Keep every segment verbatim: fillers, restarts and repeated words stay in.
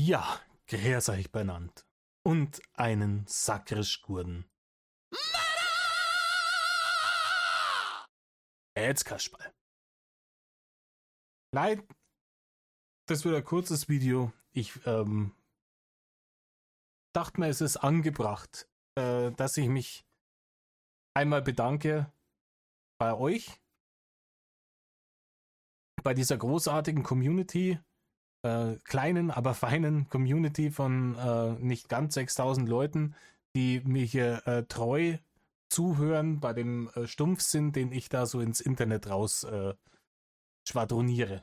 Ja, grüß euch benannt. Und einen Sakrisch-Gurden. Jetzt Kasperl. Leid, das wird ein kurzes Video. Ich ähm, dachte mir, es ist angebracht, äh, dass ich mich einmal bedanke bei euch, bei dieser großartigen Community, äh, kleinen, aber feinen Community von äh, nicht ganz sechstausend Leuten, die mir hier äh, treu zuhören bei dem äh, Stumpfsinn, den ich da so ins Internet raus äh, schwadroniere.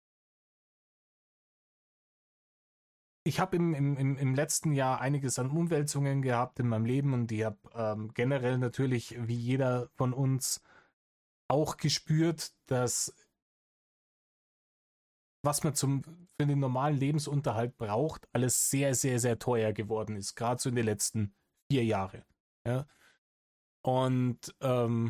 Ich habe im, im, im letzten Jahr einiges an Umwälzungen gehabt in meinem Leben und ich habe ähm, generell natürlich, wie jeder von uns, auch gespürt, dass was man zum, für den normalen Lebensunterhalt braucht, alles sehr, sehr, sehr teuer geworden ist, gerade so in den letzten vier Jahren. Ja? Und ähm,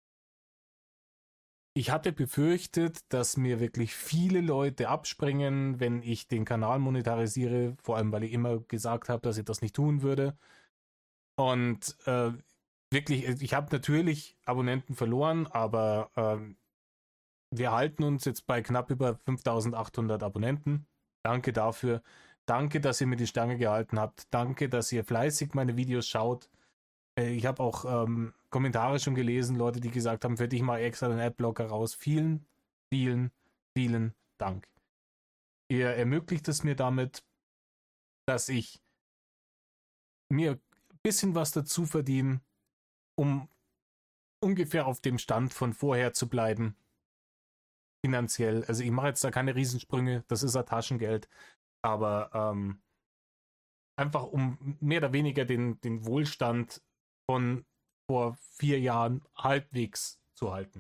ich hatte befürchtet, dass mir wirklich viele Leute abspringen, wenn ich den Kanal monetarisiere, vor allem weil ich immer gesagt habe, dass ich das nicht tun würde. Und äh, wirklich, ich habe natürlich Abonnenten verloren, aber äh, wir halten uns jetzt bei knapp über fünftausendachthundert Abonnenten. Danke dafür. Danke, dass ihr mir die Stange gehalten habt. Danke, dass ihr fleißig meine Videos schaut. Ich habe auch ähm, Kommentare schon gelesen, Leute, die gesagt haben, für dich mal extra den Adblocker raus. Vielen, vielen, vielen Dank. Ihr ermöglicht es mir damit, dass ich mir ein bisschen was dazu verdiene, um ungefähr auf dem Stand von vorher zu bleiben. Finanziell. Also ich mache jetzt da keine Riesensprünge, das ist ja Taschengeld. Aber ähm, einfach um mehr oder weniger den, den Wohlstand von vor vier Jahren halbwegs zu halten.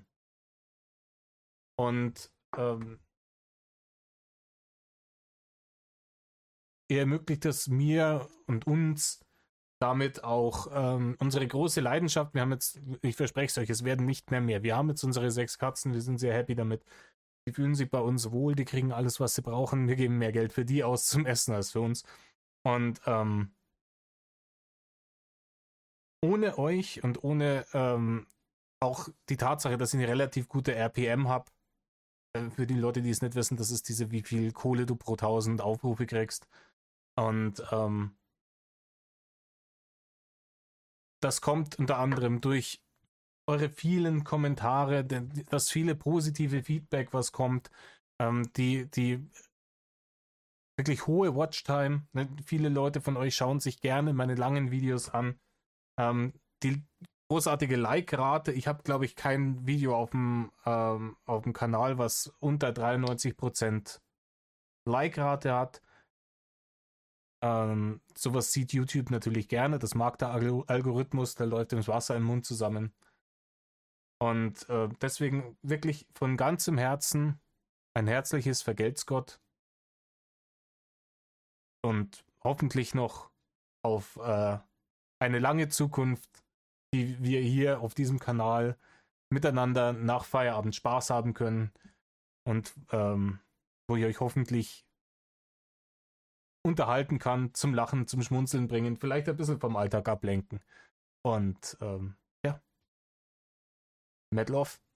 Und ähm, er ermöglicht es mir und uns damit auch ähm, unsere große Leidenschaft. Wir haben jetzt, ich verspreche es euch, es werden nicht mehr mehr. Wir haben jetzt unsere sechs Katzen, wir sind sehr happy damit. Die fühlen sich bei uns wohl, die kriegen alles, was sie brauchen. Wir geben mehr Geld für die aus zum Essen als für uns. Und ähm, ohne euch und ohne ähm, auch die Tatsache, dass ich eine relativ gute R P M habe, äh, für die Leute, die es nicht wissen, das ist diese, wie viel Kohle du pro tausend Aufrufe kriegst. Und ähm, das kommt unter anderem durch eure vielen Kommentare, das viele positive Feedback, was kommt, ähm, die, die wirklich hohe Watchtime. Ne? Viele Leute von euch schauen sich gerne meine langen Videos an. Ähm, die großartige Like-Rate. Ich habe, glaube ich, kein Video auf dem, ähm, auf dem Kanal, was unter dreiundneunzig Prozent Like-Rate hat. Ähm, sowas sieht YouTube natürlich gerne. Das mag der Algorithmus, der läuft ins Wasser im Mund zusammen. Und äh, deswegen wirklich von ganzem Herzen ein herzliches Vergelt's Gott. Und hoffentlich noch auf äh, eine lange Zukunft, die wir hier auf diesem Kanal miteinander nach Feierabend Spaß haben können und ähm, wo ich euch hoffentlich unterhalten kann, zum Lachen, zum Schmunzeln bringen, vielleicht ein bisschen vom Alltag ablenken. Und ähm, ja, Mad Love.